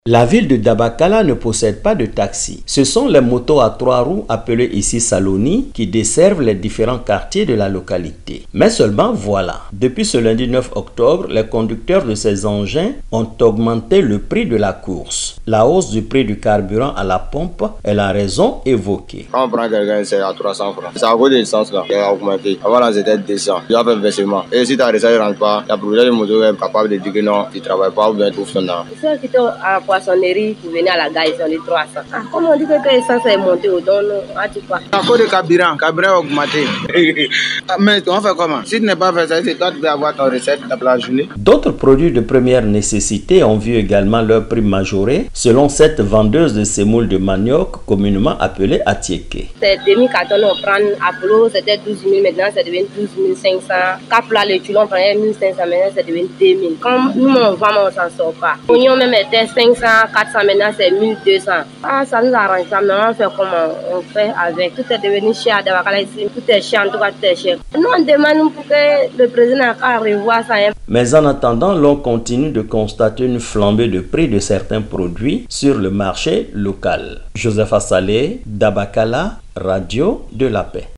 La ville de Dabakala ne possède pas de taxi. Ce sont les motos à 3 roues appelées ici Saloni qui desservent les différents quartiers de la localité. Mais seulement voilà, depuis ce lundi 9 octobre, les conducteurs de ces engins ont augmenté le prix de la course. La hausse du prix du carburant à la pompe est la raison évoquée. Quand on prend quelqu'un, c'est à 300 francs. C'est à cause de l'essence là qui a augmenté. Avant là, c'était 200. Tu as fait versement. Et si ta recette ne rentre pas, la propriétaire de moto est capable de dire que non, tu ne travailles pas ou bien tu trouves ton argent. Ceux qui sont à la poissonnerie, pour venir à la gare, ils ont les 300. Comme on dit que l'essence est montée au don, tu quoi? À cause de carburant a augmenté. Mais on fait comment? Si tu n'es pas fait ça, c'est toi qui vas avoir ton recette dans la journée. D'autres produits de première nécessité ont vu également leur prix majoré, selon cette vendeuse de semoule de manioc, communément appelée Atieke. C'est demi-carton, on prend Apollo, c'était 12 000, maintenant ça devient 12 500. Cap là, le tulon, on prenait 1 500, maintenant ça devient 2 000. Quand nous on vend, on s'en sort pas. L'oignon même était 500, 400, maintenant c'est 1200. Ah, ça nous arrange pas, mais on fait comment? On fait avec. Tout est devenu cher à Dabakala ici, tout est cher, en tout cas tout est cher. Nous on demande pour que le président revoie ça. Mais en attendant, l'on continue de constater une flambée de prix de certains produits sur le marché local. Joseph Assalé, Dabakala, Radio de la Paix.